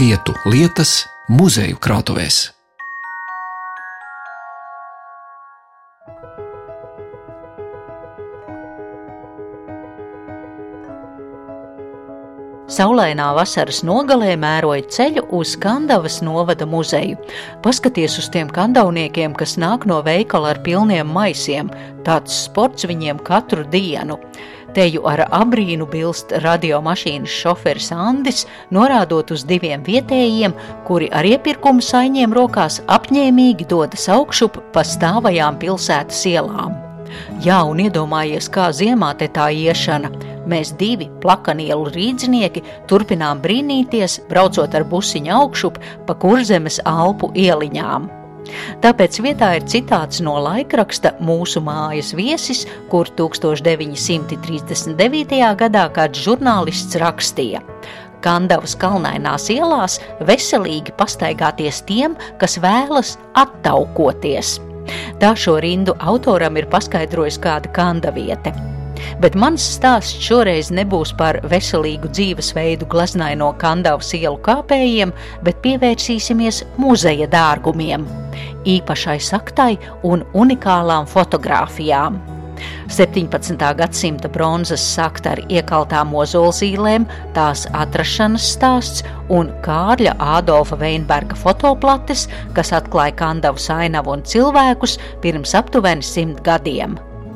vietu lietas muzeju krātuvēs. Saulainā vasaras nogalē mēroja ceļu uz Kandavas novada muzeju. Paskaties uz tiem kandavniekiem, kas nāk no veikala ar pilniem maisiem. Tāds sports viņiem katru dienu. Teju ar abrīnu bilst radiomašīnas šoferis Andis, norādot uz 2 vietējiem, kuri ar iepirkumu saiņiem rokās apņēmīgi dodas augšup pa stāvajām pilsētas ielām. Jā, un iedomājies, kā ziemā te tā iešana. Mēs 2 plakanielu rīdznieki turpinām brīnīties, braucot ar busiņu augšup pa Kurzemes Alpu ieliņām. Tāpēc vietā ir citāts no laikraksta Mūsu mājas viesis, kur 1939. gadā kāds žurnālists rakstīja: Kandavas kalnainās ielās veselīgi pastaigāties tiem, kas vēlas attaukoties. Tā šo rindu autoram ir paskaidrojis kāda kandaviete. Bet mans stāsts šoreiz nebūs par veselīgu dzīvesveidu glaznaino Kandavas ielu kāpējiem, bet pievērsīsimies muzeja dārgumiem, īpašai saktai un unikālām fotogrāfijām. 17. gadsimta bronzas sakta ar iekaltām ozolzīlēm, tās atrašanas stāsts un Kārļa Ādolfa Veinberga fotoplates, kas atklāja Kandavas ainavu un cilvēkus pirms aptuveni 100 gadiem.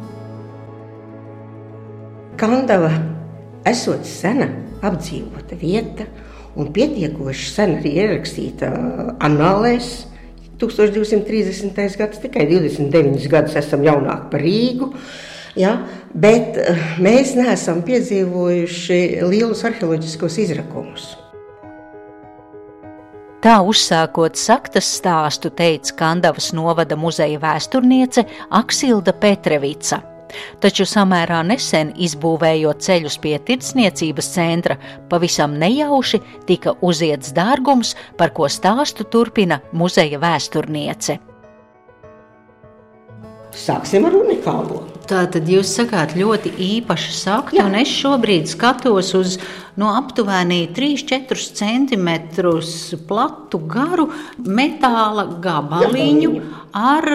Kandava esot sena apdzīvota vieta un pietiekoši sen arī ierakstīta annālēs. 1230. gads, tikai 29 gadus esam jaunāki par Rīgu, ja, bet mēs neesam piedzīvojuši lielus arheoloģiskos izrakumus. Tā uzsākot saktas stāstu teica Kandavas novada muzeja vēsturniece Aksilda Petrevica. Taču samērā nesen izbūvējot ceļus pie tirdzniecības centra, pavisam nejauši tika uziets dārgums, par ko stāstu turpina muzeja vēsturniece. Sāksim ar unikālo. Tātad jūs sakāt ļoti īpaša sakta, un es šobrīd skatos uz aptuveni 3-4 centimetrus platu garu metāla gabaliņu ar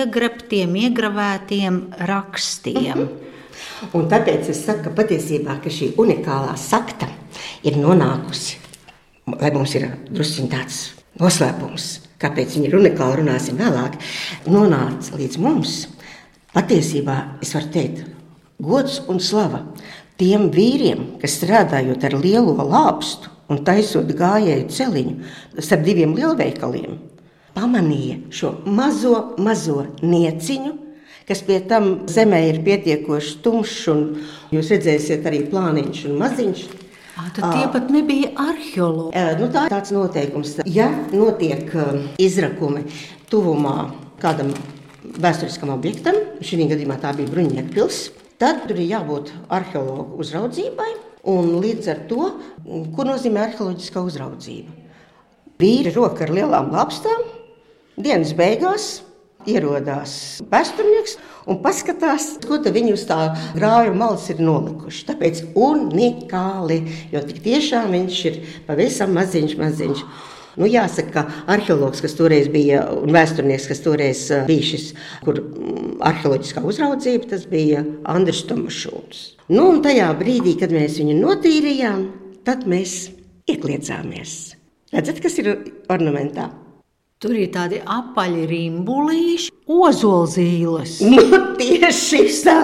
iegravētiem rakstiem. Un tāpēc es saku, ka patiesībā, ka šī unikālā sakta ir nonākusi, lai mums ir drusciņ tāds noslēpums, kāpēc viņa ir unikāla, runāsim vēlāk, nonāca līdz mums. Patiesībā, es varu teikt, gods un slava tiem vīriem, kas strādājot ar lielo lāpstu un taisot gājēju celiņu starp 2 lielveikaliem, pamanīja šo mazo nieciņu, kas pie tam zemē ir pietiekoši tumšs, un jūs redzēsiet arī plāniņš un maziņš. Tad tie pat nebija arheologi. Tāds noteikums. Ja notiek izrakumi tuvumā kādam vēsturiskam objektam, šī gadījumā tā bija Bruņinieku pils, tad tur ir jābūt arheologu uzraudzībai, un līdz ar to, ko nozīmē arheoloģiskā uzraudzība. Vīri roka ar lielām lāpstām, dienas beigās ierodās vēsturnieks un paskatās, ko tad viņi uz tā grāvja malas ir nolikuši. Tāpēc unikāli, jo tik tiešām viņš ir pavisam maziņš. Jāsaka, ka arheologs, kas toreiz bija, un vēsturnieks, kas toreiz bija šis, kur arheoloģiskā uzraudzība, tas bija Andris Tomašūns. Un tajā brīdī, kad mēs viņu notīrījām, tad mēs iekliedzāmies. Redzat, kas ir ornamentā? Tur ir tādi apaļi rimbulīši, ozolzīles. Tieši tā.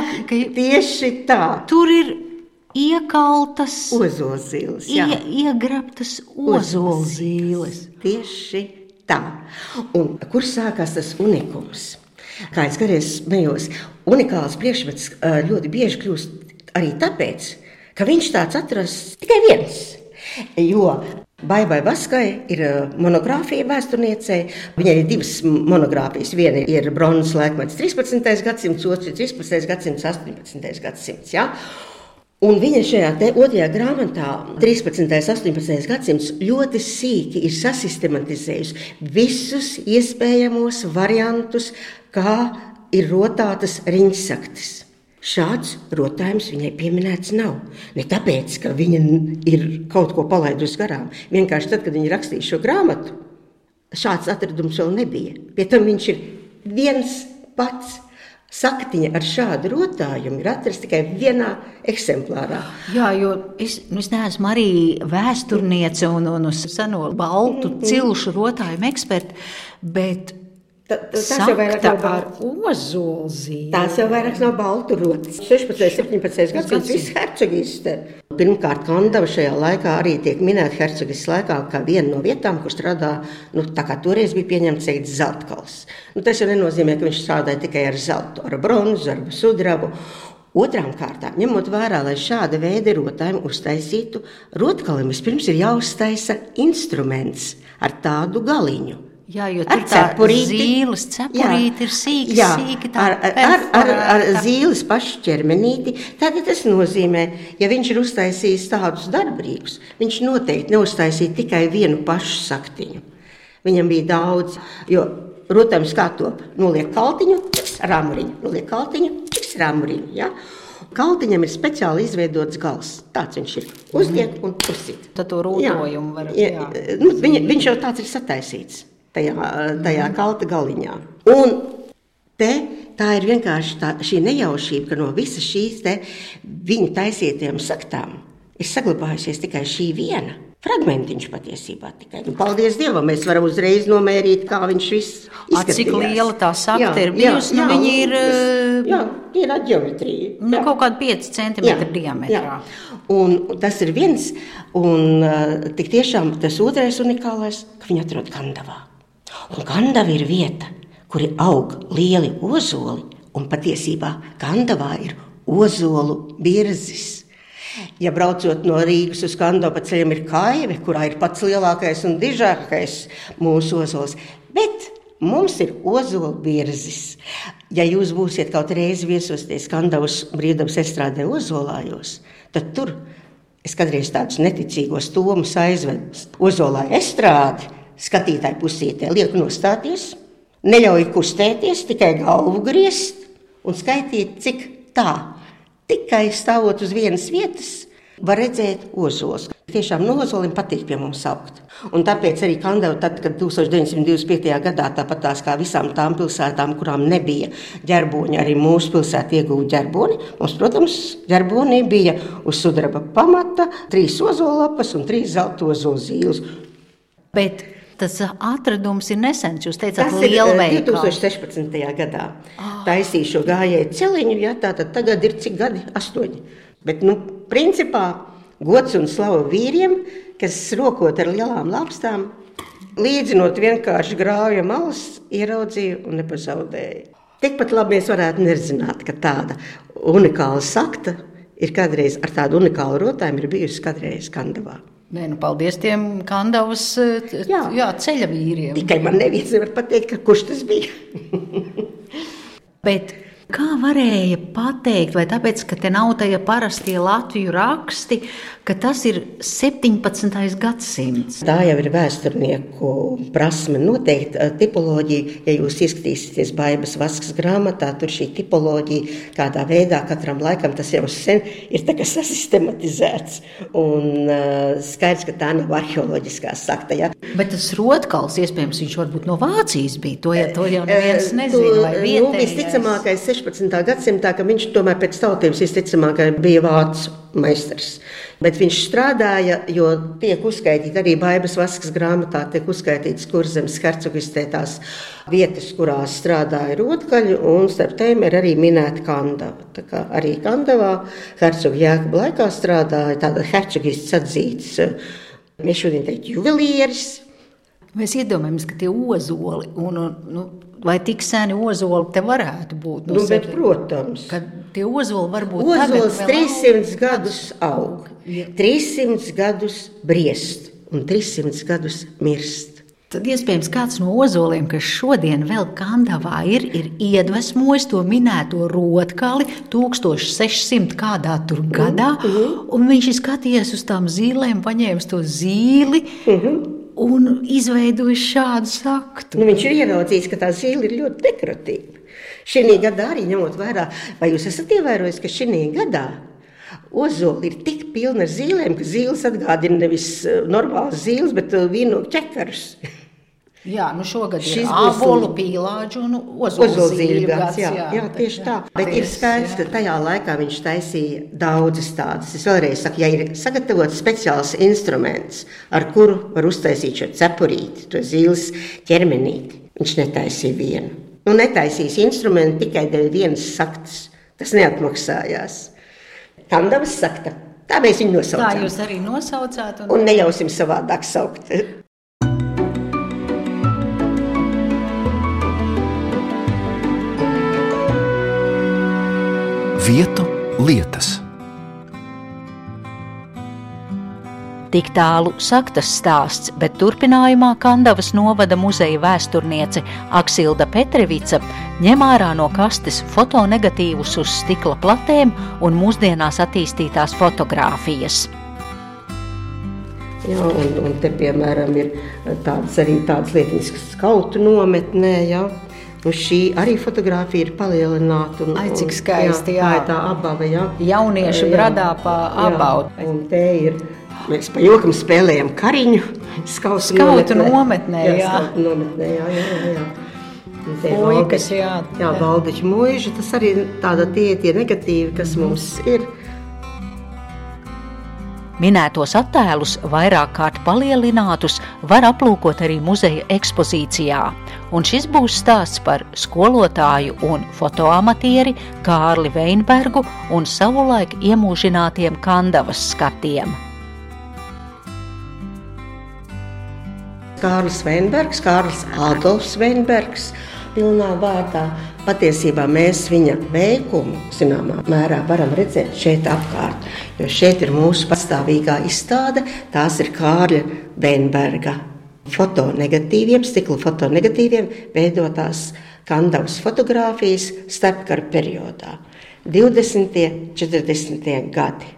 Tieši tā. Tur ir iekaltas ozolzīles, iegrabtas ozolzīles. Tieši tā. Un kur sākās tas unikums? Kā es kādreiz smējos, unikāls priekšmets ļoti bieži kļūst arī tāpēc, ka viņš tāds atrasts tikai viens. Jo Baibai Vaskai ir monogrāfija vēsturniecei. Viņai ir 2 monogrāfijas. Viena ir bronzas laikmets 13. gadsimts, otra ir 13. gadsimts, 18. gadsimts. Ja? Un viņa šajā otrajā grāmatā, 13. 18. gadsimts, ļoti sīki ir sasistematizējusi visus iespējamos variantus, kā ir rotātas riņķsaktas. šāds rotājums viņai pieminēts nav. Ne tāpēc, ka viņa ir kaut ko palaidusi garām. Vienkārši tad, kad viņa rakstīja šo grāmatu, šāds atradums vēl nebija. Pie tam viņš ir viens pats. Saktiņa ar šādu rotājumu ir atrasta tikai vienā eksemplārā. Jā, jo es neesmu arī vēsturniece un seno baltu cilšu rotājumu eksperta, bet sakta ar ozolzīmi. Tās jau vairāk nav baltu rotas. 16. 17. gadsimts viss hercogiste. Pirmkārt, Kandava šajā laikā arī tiek minēta hercogistes laikā kā viena no vietām, kur strādā, tā kā toreiz bija pieņemts teikt, zeltkals. Tas jau nenozīmē, ka viņš strādāja tikai ar zeltu, ar bronzu, ar sudrabu. Otrām kārtām, ņemot vērā, lai šāda veida rotājumu uztaisītu, rotkalim vispirms ir jāuztaisa instruments ar tādu galiņu. Jā, jo tur tā zīles cepurīti ir sīki tā ar zīles pašu ķermenīti. Tātad tas nozīmē, ja viņš ir uztaisījis tādus darbrīkus, viņš noteikti neuztaisīja tikai vienu pašu saktiņu. Viņam bija daudz, jo rotājums kā top, noliek kaltiņu, čiks rāmuriņu, noliek kaltiņu, čiks rāmuriņu, ja? Kaltiņam ir speciāli izveidots gals. Tāds viņš ir. Uzliek un uzsit. Tad to rotojumu var... Viņš jau tāds ir sataisīts. Tajā kalta galiņā. Un tā ir vienkārši šī nejaušība, ka no visas šīs viņu taisītiem saktām ir saglabājusies tikai šī viena. Fragmentiņš patiesībā tikai. Paldies Dievam, mēs varam uzreiz nomērīt, kā viņš viss izskatījās. Cik liela tā sakta ir bijusi? Viņi ir... Jā, ir ar ģeometriju. Kaut kādi 5 centimetri diametrā. Un tas ir viens, un tik tiešām tas otrais unikālais, ka viņi atrod Kandavā. Un Kandava ir vieta, kur aug lieli ozoli, un patiesībā Kandavā ir ozolu birzis. Ja braucot no Rīgas uz Kandavu pa ceļam ir Kaive, kurā ir pats lielākais un dižākais mūsu ozols, bet mums ir ozolu birzis. Ja jūs būsiet kaut reizi viesosties Kandavas brīvdabas estrādē Ozolājos, tad tur es kādreiz tādus neticīgos tomus aizvedu Ozolā estrādi, skatītāju pusītē lieku nostāties, neļauj kustēties, tikai galvu griezt un skaitīt, cik tā. Tikai stāvot uz vienas vietas var redzēt ozols. Tiešām no ozolim patīk pie mums augt. Un tāpēc arī Kandava, tad, kad 1925. gadā, tāpat tās kā visām tām pilsētām, kurām nebija ģerboņi, arī mūsu pilsēta iegūta ģerboni. Mums, protams, ģerbonī bija uz sudraba pamata 3 ozolapas un 3 zelta ozola zīles. Bet tas atradums ir nesens, jūs teicāt lielveikali. Tas ir 2016. gadā. Taisīju šo gājēju celiņu, tātad tagad ir cik gadi? 8. Bet, principā, gods un slava vīriem, kas rokot ar lielām lāpstām, līdzinot vienkārši grauja malas, ieraudzīju un nepazaudēju. Tikpat labi mēs varētu nezināt, ka tāda unikāla sakta ir kādreiz ar tādu unikālu rotājumu ir bijusi kādreiz Kandavā. Paldies tiem Kandavas ceļa vīriem. Tikai man neviens nevar pateikt, kurš tas bija. Bet kā varēja pateikt, vai tāpēc, ka te nav tie parastie Latviju raksti, ka tas ir 17. gadsimts? Tā jau ir vēsturnieku prasme noteikti tipoloģija. Ja jūs ieskatīsieties Baibas Vaskas grāmatā, tur šī tipoloģija kādā veidā katram laikam tas jau sen ir tā kā sasistematizēts. Un skaidrs, ka tā nav arheoloģiskā sakta. Ja? Bet tas rotkals, iespējams, viņš varbūt no Vācijas bija. To jau neviens nezina, vai vietējais. Visticamākais 16. gadsimtā, ka viņš tomēr pēc tautības visticamākais bija vācu meistars. Bet viņš strādāja, jo tiek uzskaitīti arī Baibas Vaskas grāmatā, tiek uzskaitītas Kurzemes hercogistē tās vietas, kurās strādāja rotkaļi, un starp tiem ir arī minēta Kandava. Tā kā arī Kandavā hercogu Jēkaba laikā strādāja tāda hercogists atzīts, mēs šodien teikt, juvelieris. Mēs iedomājamies, ka tie ozoli, vai tik seni ozoli te varētu būt? Bet, protams. Ka tie ozoli varbūt ozols 300 gadus aug, 300 gadus briest un 300 gadus mirst. Tad iespējams kāds no ozoliem, kas šodien vēl Kandavā ir iedvesmojis to minēto rotkali 1600 kādā tur gadā, un viņš ir skatījies uz tām zīlēm, paņēmis to zīli, un izveidojis šādu saktu. Viņš ir ieraudzījis, ka tā zīle ir ļoti dekoratīva. Šī gadā arī ņemot vērā, vai jūs esat ievērojis, ka šī gadā Ozoli ir tik pilna ar zīlēm, ka zīles atgādina nevis normālas zīles, bet vīnogu ķekarus. Jā, šogad ir ābolu, pīlāģu un ozolu zīļu gads. Jā, tieši tā. Bet ir skaidrs, ka tajā laikā viņš taisīja daudzas tādas. Es vēlreiz saku, ja ir sagatavots speciāls instruments, ar kuru var uztaisīt šo cepurīti, to zīles ķermenīti, viņš netaisīja vienu. Netaisīs instrumentu tikai dēļ vienas saktas. Tas neatmaksājās. Kandavas sakta. Tā mēs viņu nosaucām. Tā jūs arī nosaucāt. Un neļausim savādāk saukt. Vietu lietas. Tik tālu saktas stāsts, bet turpinājumā Kandavas novada muzeja vēsturniece Aksilda Petrevica ņem ārā no kastes fotonegatīvus uz stikla platēm un mūsdienās attīstītās fotogrāfijas. Jā, un te, piemēram, ir tādas lietiņas, kas skautu nometnē, jā. Un šī arī fotogrāfija ir palielināta. Ai, cik skaisti, jā. Tā ir tā abava, jā. Jaunieši bradā pa abavu. Un te ir, mēs pa jokam spēlējam kariņu. Skautu nometnē, jā. Skautu nometnē, jā. Puikas, jā. Jā, Valdeķu muiža, tas arī tāda tie negatīvi, kas mums ir. Minētos attēlus vairāk kārt palielinātus var aplūkot arī muzeja ekspozīcijā. Un šis būs stāsts par skolotāju un fotoamatieri Kārli Veinbergu un savulaik iemūžinātiem Kandavas skatiem. Kārlis Veinbergs, Kārlis Adolfs Veinbergs, pilnā vārdā. Patiesībā mēs viņa veikumu, zināmā mērā, varam redzēt šeit apkārt, jo šeit ir mūsu pastāvīgā izstāde, tās ir Kārļa Veinberga fotonegatīviem, stikla fotonegatīviem veidotās Kandavas fotogrāfijas starpkara periodā, 20. 40. gadi.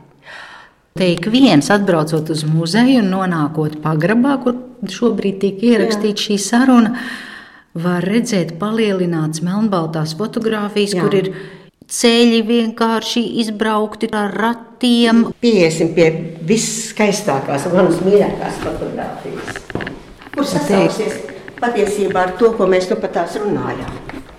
Te ik viens atbraucot uz muzeju un nonākot pagrabā, kur šobrīd tiek ierakstīta šī saruna, var redzēt palielināts melnbaltās fotogrāfijas, kur ir ceļi vienkārši izbraukti ar ratiem. Pieiesim pie visskaistākās, manas mīļākās fotogrāfijas, kur sasausies patiesībā ar to, ko mēs nu pat tās runājām.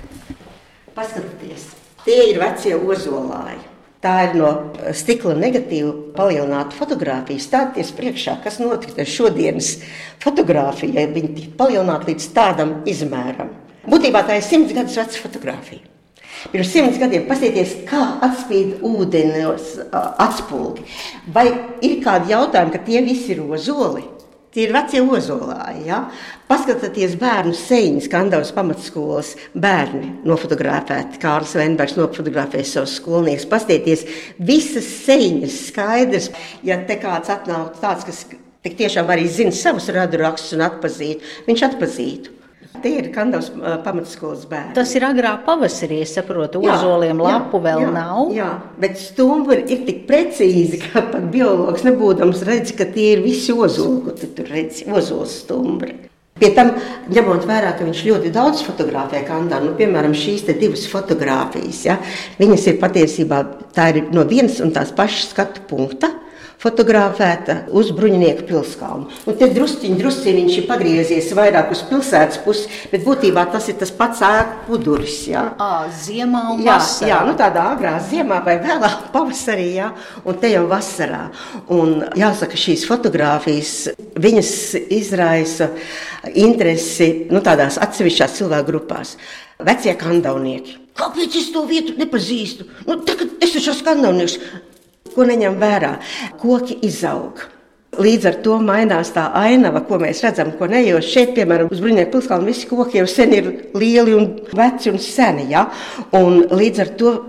Paskatieties, tie ir vecie ozolāji. Tā ir no stikla negatīva palielināta fotogrāfija. Stāties priekšā, kas notika ar šodienas fotogrāfiju, ja viņi tika palielināti līdz tādam izmēram. Būtībā tā ir 100 gadus veca fotogrāfija. Pirms 100 gadiem paskatieties, kā atspīd ūdenos atspulgi. Vai ir kādi jautājumi, ka tie visi ir ozoli? Tie ir vecie ozolāji, ja? Paskatieties bērnu seiņas, Kandavas pamatskolas bērni nofotografēti. Kārlis Veinbergs nofotografēja savus skolniekus. Paskatieties, visas seiņas skaidrs. Ja te kāds atnāk tāds, kas tik tiešām arī zina savus radurakstus un atpazītu, viņš atpazītu. Tie ir Kandavas pamatskolas bērni. Tas ir agrāk pavasarī, es saprotu, ozoliem lapu vēl nav. Jā, bet stumbri ir tik precīzi, ka pat biologs nebūdams redz, ka tie ir visi ozoli, ko tu tur redzi, ozols stumbri. Pie tam, ņemot vērā, ka viņš ļoti daudz fotografē Kandavu, piemēram, šīs te divas fotogrāfijas, ja, viņas ir patiesībā, tā ir no vienas un tās pašas skatu punkta, fotografēta uz Bruņinieku pilskalnu. Un te drusciņi viņš ir pagriezies vairāk uz pilsētas pusi, bet būtībā tas ir tas pats ēku puduris. Ja? Ziemā un vasarā. Jā, tādā agrā ziemā vai vēlā pavasarī, ja? Un te jau vasarā. Un jāsaka, šīs fotogrāfijas, viņas izraisa interesi tādās atsevišķās cilvēku grupās. Vecie kandavnieki. Kāpēc es to vietu nepazīstu? Tagad es taču esmu kandavnieks. Ko neņem vērā? Koki izaug. Līdz ar to mainās tā ainava, ko mēs redzam, ko ne, jo šeit, piemēram, uz Bruņinieku pilskalnu visi koki jau sen ir lieli un veci un seni, ja? Un līdz ar to,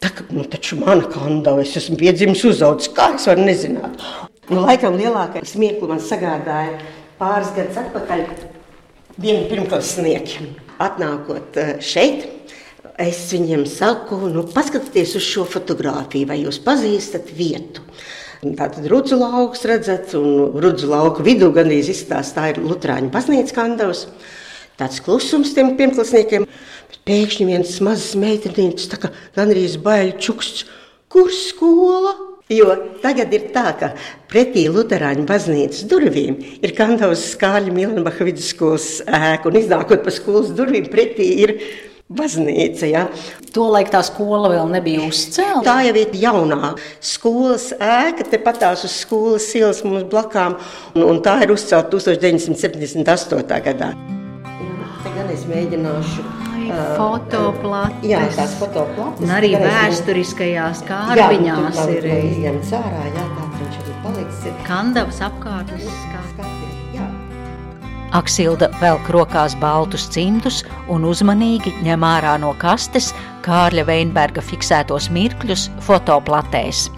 taču mana Kandava, es esmu piedzimis uzaudzis, kā es varu nezināt. Laikam lielākai smieklu man sagādāja pāris gadus atpakaļ vieni pirmklasnieki. Atnākot šeit, es viņiem saku, paskatieties uz šo fotogrāfiju, vai jūs pazīstat vietu. Tātad Rudzu lauks redzat, un Rudzu lauku vidū gandrīz izstāsta, tā ir Luterāņu baznīca Kandavas. Tāds klusums tiem pirmklasniekiem. Pēkšņi viens mazs meitenītis, tā kā gandrīz baiļu čuksts, kur skola? Jo tagad ir tā, ka pretī Luterāņu baznīcas durvīm ir Kandavas Skārļa Mielenbacha vidusskolas ēka, un iznākot pa skolas durvīm pretī ir baznīca, ja. Tolaik tā skola vēl nebija uzcelta. Tā jau ir jaunā skolas ēka, tepatās uz skolas ielas mums blakām, un tā ir uzcelta 1978. gadā. Te gan es mēģināšu. Fotoplates. Jā, tās fotoplates. Un arī vēsturiskajās kārbiņās ir izņemts ārā, jā, tā viņš arī paliks. Kandavas apkārtnes skati. Aksilda velk rokās baltus cimdus un uzmanīgi ņem ārā no kastes Kārļa Veinberga fiksētos mirkļus fotoplatēs.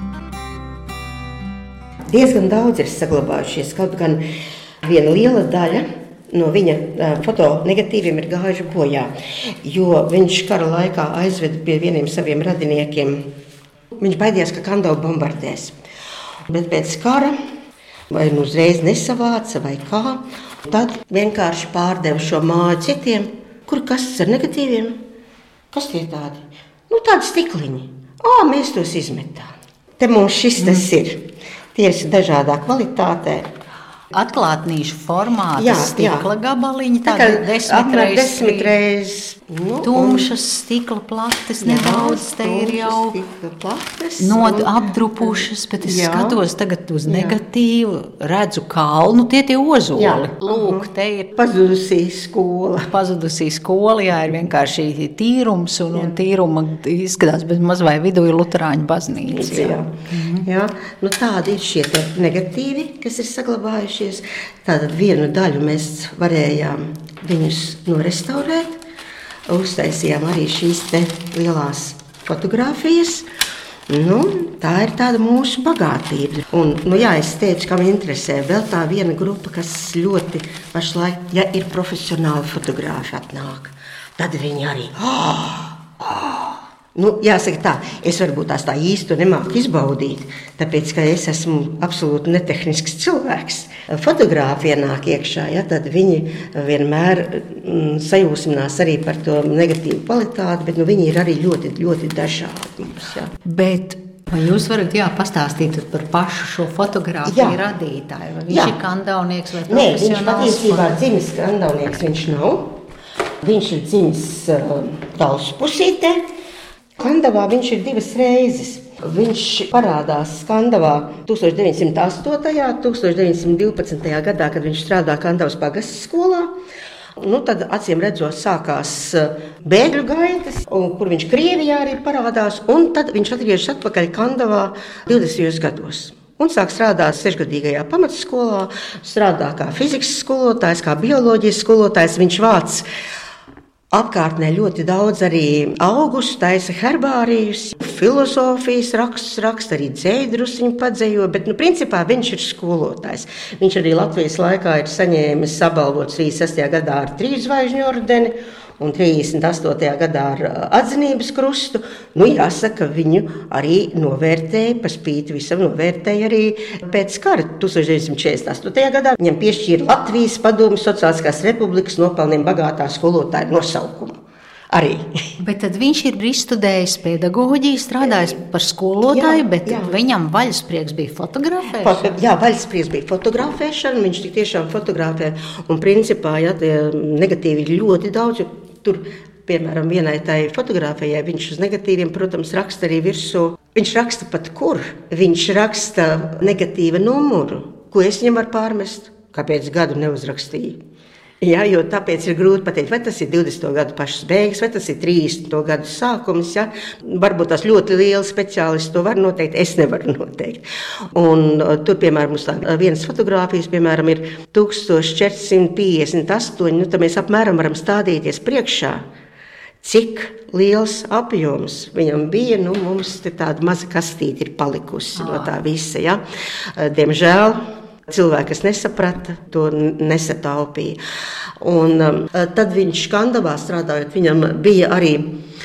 Diezgan daudz ir saglabājušies, kaut gan viena liela daļa no viņa fotonegatīviem ir gājuši bojā, jo viņš kara laikā aizveda pie vieniem saviem radiniekiem. Viņš baidījās, ka Kandavu bombardēs. Bet pēc kara vai nu uzreiz nesavāca vai kā, tad vienkārši pārdeva šo māju citiem, kur kastes ar negatīviem. Kas tie tādi? Nu, tādi stikliņi. Mēs tos izmetām. Te mums šis tas ir. Tie ir dažādā kvalitātē. Atklātnīšu formāta stikla gabaliņi, tādi 10 reizes tumšas stikla plates, nedaudz te ir jau apdrupušas, bet es skatos tagad uz negatīvu, redzu kalnu, tie ozoli. Jā. Lūk, te ir pazudusī skola. Pazudusī skola, jā, ir vienkārši tīrums un tīruma izskatās, bet maz vai vidū ir Luterāņu baznīca. Jā. Nu, tādi ir šie negatīvi, kas ir saglabājušies. Tātad vienu daļu mēs varējām viņus norestaurēt. Uztaisījām arī šīs te lielās fotogrāfijas. Nu, tā ir tāda mūsu bagātība. Un, es teicu, kam interesē vēl tā viena grupa, kas ļoti pašlaik, ja ir profesionāli fotogrāfi atnāk, tad viņi arī... Jāsaka tā, es varbūt tās tā īsti nemāku izbaudīt, tāpēc, ka es esmu absolūti netehnisks cilvēks. Fotogrāfi ienāk iekšā, tad viņi vienmēr sajūsminās arī par to negatīvu kvalitāti, bet viņi ir arī ļoti, ļoti dažādi. Bet vai jūs varat pastāstīt par pašu šo fotogrāfiju radītāju? Vai viņš ir kandavnieks vai profesionāls? Nē, viņš patiesībā dzimis kandavnieks viņš nav. Viņš ir dzimis Talspusītē. Kandavā viņš ir 2 reizes. Viņš parādās Kandavā 1908. 1912. gadā, kad viņš strādā Kandavas pagasts skolā. Tad acīm redzot sākās bēgļu gaitas, kur viņš Krievijā arī parādās, un tad viņš atgriežas atpakaļ Kandavā 20. gados. Un sāk strādāt 6-gadīgajā pamatskolā, strādā kā fizikas skolotājs, kā bioloģijas skolotājs. Viņš vāc apkārtnē ļoti daudz arī augus, taisa herbārijus, filozofijas rakstus raksta, arī dzēju drusciņu padzejo, bet principā viņš ir skolotājs. Viņš arī Latvijas laikā ir saņēmis apbalvots 36. gadā ar 3 zvaigžņu ordeni un 38. gadā ar atzinības krustu. Jāsaka, viņu arī novērtēja, par spīti visam novērtēja arī pēc kara 1948. gadā. Viņam piešķīra Latvijas Padomju Sociālistiskās Republikas nopelniem bagātā skolotāja nosaukumu. Arī. Bet tad viņš ir izstudējis pedagoģiju, strādājis par skolotāju, bet viņam vaļasprieks bija fotografēšana? Jā, vaļasprieks bija fotografēšana, viņš tik tiešām fotografē, un principā, tie negatīvi ir ļoti daudz, tur, piemēram, vienai tai fotografējai, viņš uz negatīviem, protams, raksta arī virsū. Viņš raksta pat kur? Viņš raksta negatīva numuru, ko es viņam varu pārmest, kāpēc gadu neuzrakstīju. Jā, jo tāpēc ir grūti pateikt, vai tas ir 20. gadu pašas beigas, vai tas ir 30. gadu sākums. Ja? Varbūt tās ļoti lieli speciālisti to var noteikt, es nevaru noteikt. Un tur, piemēram, mums vienas fotogrāfijas, piemēram, ir 1458, tad mēs apmēram varam stādīties priekšā, cik liels apjoms viņam bija. Mums te tāda maza kastīte ir palikusi no tā visa. Ja? Diemžēl cilvēki, kas nesaprata, to nesataupīja. Un tad viņš Kandavā strādājot, viņam bija arī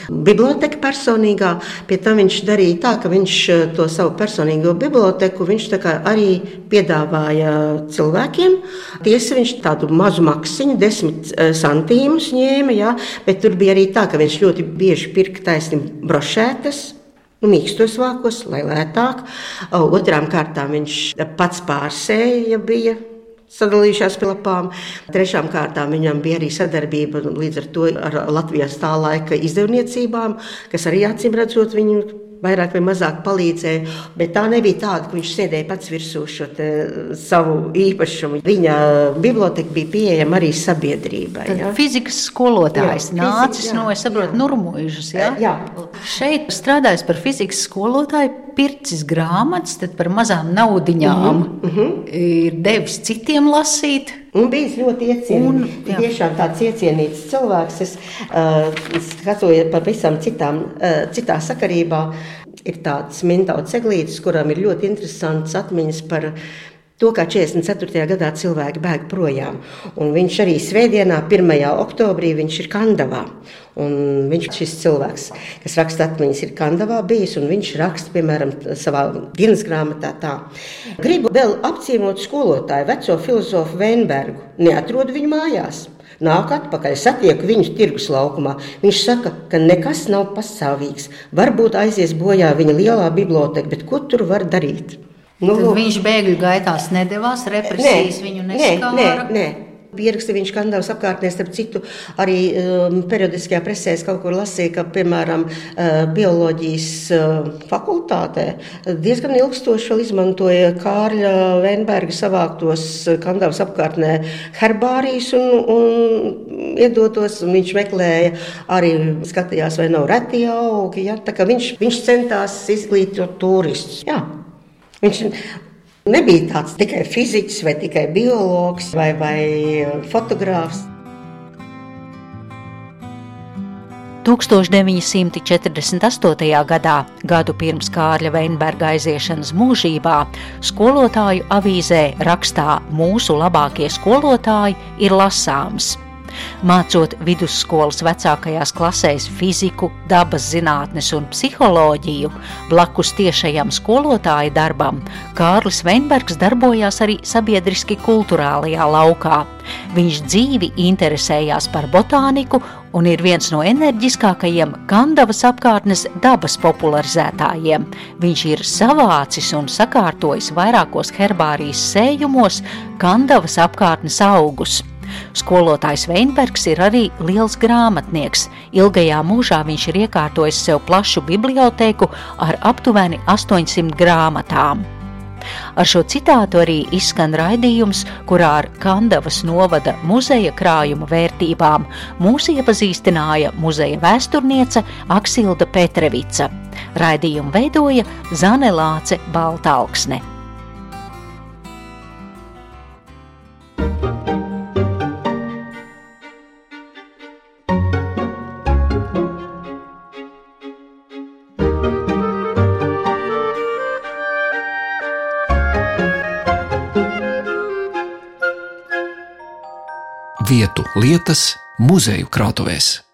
biblioteka personīgā. Pie tam viņš darīja tā, ka viņš to savu personīgo biblioteku viņš tā kā arī piedāvāja cilvēkiem. Tiesa viņš tādu mazu maksiņu, 10 centīmus ņēma, jā, bet tur bija arī tā, ka viņš ļoti bieži pirka taisni brošētas, mīkstos vākos, lai lētāk. Otrām kārtām viņš pats pārsēja, ja bija sadalījušās pilapām. Trešām kārtām viņam bija arī sadarbība līdz ar to ar Latvijas tā laika izdevniecībām, kas arī acīm redzot viņu vairāk vai mazāk palīdzēja, bet tā nebija tāda, ka viņš sēdēja pats virsū šo savu īpašumu. Viņa biblioteka bija pieejama arī sabiedrībai. Tad fizikas skolotājs nācis no, es saprotu, Nurmuižas, jā? Jā. Šeit strādājis par fizikas skolotāju, pircis grāmatas, tad par mazām naudiņām ir devis citiem lasīt. Un bijis ļoti iecienīts. Tiešām tāds iecienīts cilvēks. Es skatoju par visam citā sakarībā. Ir tāds Mintauts Eglītis, kuram ir ļoti interesants atmiņas par to, kā 44. gadā cilvēki bēg projām. Un viņš arī svētdienā, 1. oktobrī, viņš ir Kandavā. Un viņš šis cilvēks, kas raksta atmiņas, ir Kandavā bijis, un viņš raksta, piemēram, savā dienas grāmatā tā. Gribu vēl apciemot skolotāju, veco filozofu Veinbergu. Neatrodu viņu mājās. Nāk atpakaļ, satieku viņu tirgus laukumā. Viņš saka, ka nekas nav pastāvīgs. Varbūt aizies bojā viņa lielā biblioteka, bet ko tur var darīt? Tad viņš bēgļu gaitās nedevās, represijas viņu neskāra? Nē. Pieraksta viņš Kandavas apkārtnē, starp citu, arī periodiskajā presē es kaut kur lasīju, ka, piemēram, bioloģijas fakultātē diezgan ilgstoši vēl izmantoja Kārļa Veinberga savāktos Kandavas apkārtnē herbārijus un iedotos, un viņš meklēja arī, skatījās, vai nav reti augi, ja? Tā kā viņš centās izglītot turistus. Jā. Viņš nebija tāds tikai fiziķis vai tikai biologs vai fotogrāfs. 1948. gadā, gadu pirms Kārļa Veinberga aiziešanas mūžībā, skolotāju avīzē rakstā Mūsu labākie skolotāji ir lasāms. Mācot vidusskolas vecākajās klasēs fiziku, dabas zinātnes un psiholoģiju, blakus tiešajam skolotāja darbam, Kārlis Veinbergs darbojās arī sabiedriski kulturālajā laukā. Viņš dzīvi interesējās par botāniku un ir viens no enerģiskākajiem Kandavas apkārtnes dabas popularizētājiem. Viņš ir savācis un sakārtojis vairākos herbārijas sējumos Kandavas apkārtnes augus. Skolotājs Veinbergs ir arī liels grāmatnieks. Ilgajā mūžā viņš ir iekārtojis sev plašu biblioteku ar aptuveni 800 grāmatām. Ar šo citātu arī izskan raidījums, kurā ar Kandavas novada muzeja krājuma vērtībām mūs iepazīstināja muzeja vēsturniece Aksilda Petrevica. Raidījumu veidoja Zane Lāce Baltalksne. Vietu lietas muzeju krātuvēs.